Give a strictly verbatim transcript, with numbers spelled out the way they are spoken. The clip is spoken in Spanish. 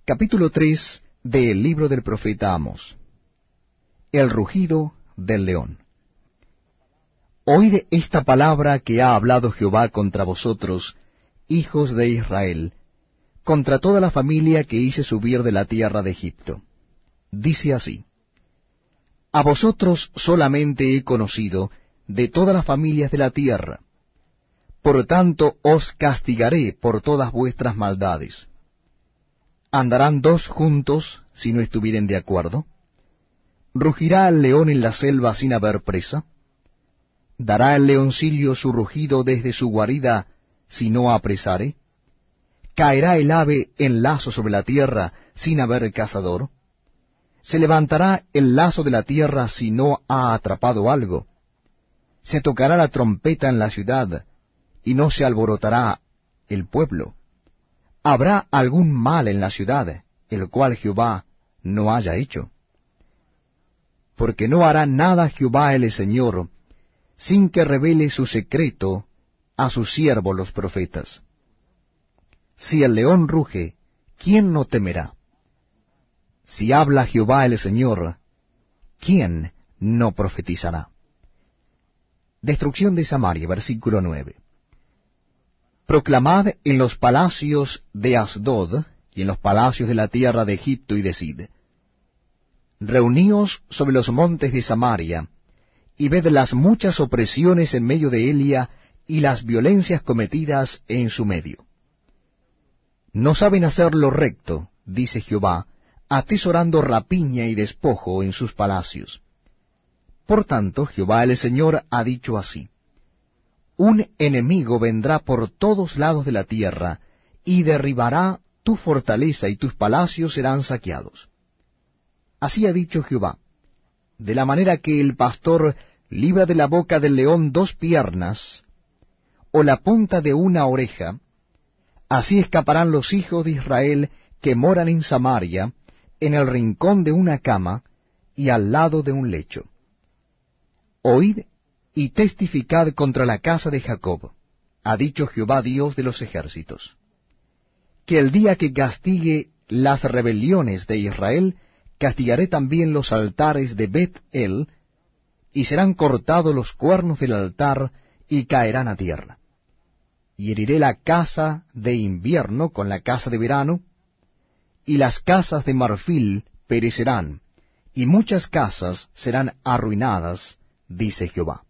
Capítulo tres del libro del profeta Amos. El rugido del león. Oíd esta palabra que ha hablado Jehová contra vosotros, hijos de Israel, contra toda la familia que hice subir de la tierra de Egipto. Dice así: A vosotros solamente he conocido de todas las familias de la tierra, por tanto os castigaré por todas vuestras maldades. ¿Andarán dos juntos si no estuvieren de acuerdo? ¿Rugirá el león en la selva sin haber presa? ¿Dará el leoncillo su rugido desde su guarida si no apresare? ¿Caerá el ave en lazo sobre la tierra sin haber cazador? ¿Se levantará el lazo de la tierra si no ha atrapado algo? ¿Se tocará la trompeta en la ciudad y no se alborotará el pueblo? ¿Habrá algún mal en la ciudad, el cual Jehová no haya hecho? Porque no hará nada Jehová el Señor, sin que revele su secreto a sus siervos los profetas. Si el león ruge, ¿quién no temerá? Si habla Jehová el Señor, ¿quién no profetizará? Destrucción de Samaria, versículo nueve. Proclamad en los palacios de Asdod y en los palacios de la tierra de Egipto y decid: Reuníos sobre los montes de Samaria, y ved las muchas opresiones en medio de Elia, y las violencias cometidas en su medio. No saben hacer lo recto, dice Jehová, atesorando rapiña y despojo en sus palacios. Por tanto, Jehová el Señor ha dicho así: Un enemigo vendrá por todos lados de la tierra, y derribará tu fortaleza, y tus palacios serán saqueados. Así ha dicho Jehová: De la manera que el pastor libra de la boca del león dos piernas, o la punta de una oreja, así escaparán los hijos de Israel que moran en Samaria, en el rincón de una cama, y al lado de un lecho. Oíd y testificad contra la casa de Jacob, ha dicho Jehová Dios de los ejércitos, que el día que castigue las rebeliones de Israel, castigaré también los altares de Bet-el, y serán cortados los cuernos del altar, y caerán a tierra. Y heriré la casa de invierno con la casa de verano, y las casas de marfil perecerán, y muchas casas serán arruinadas, dice Jehová.